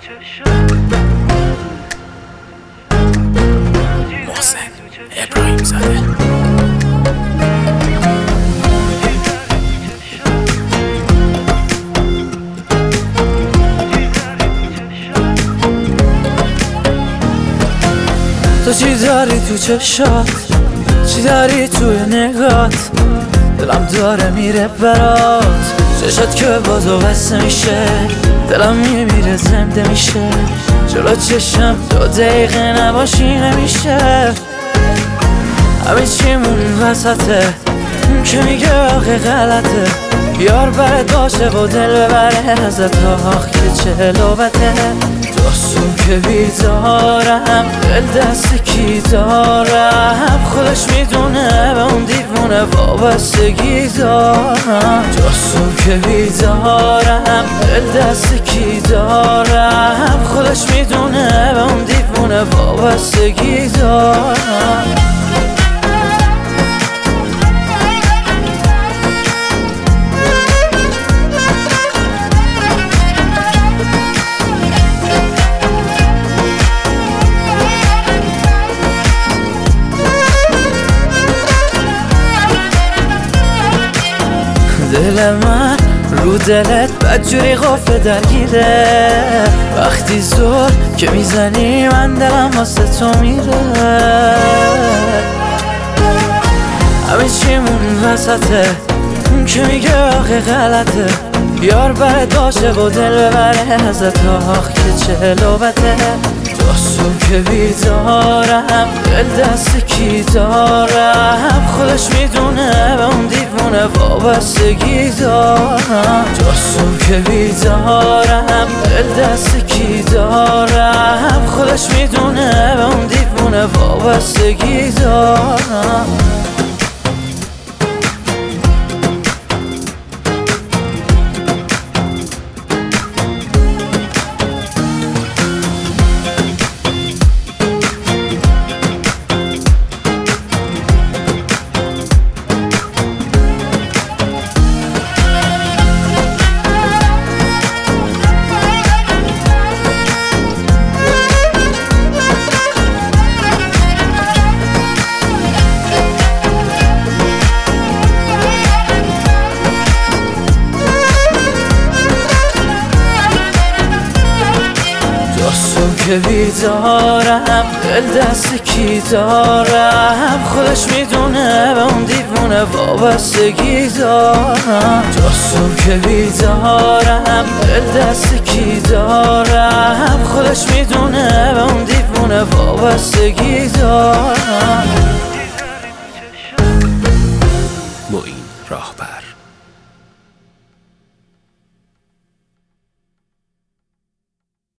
محسن ابراهیم زاده. تو چی داری تو چشات، چی داری توی نگات، دلم داره میره برات، چشات که بازو بسته میشه، دلم میمیره زنده میشه، جلو چشم 2 دقیقه نباشی نمیشه. همه چیمون وسطه، اون که میگه آخه غلطه، بیار برات باشه و دل ببره ازت، آخ که چه لعبته. داستون که بیدارم، دل دست کی دارم، خودش میدونه به اون دیوونه وابستگی دارم. داستون که بیدارم، دل دست کی دارم، خودش میدونه به اون دیوونه وابستگی دارم. دل من رو دلت بدجوری قفل درگیره، وقتی زور که میزنی من دلم واسه تو میره. همه چیمون وسطه، اون که میگه آخه غلطه، بیار برات باشه و دل ببره ازت، آخ که چه لعبته. داستون که بیدارم، دل دست کی دارم، خودش میدونه به اون دیوونه وابستگی دارم. داستون که بیدارم، دل دست کی دارم، خودش میدونه به اون دیوونه وابستگی دارم. داستون که بیدارم، دل دست کی دارم، خودش میدونه به اون دیوونه وابستگی دارم. داستون که بیدارم، دل دست کی دارم، خودش میدونه به اون دیوونه وابستگی دارم. معین راهبر.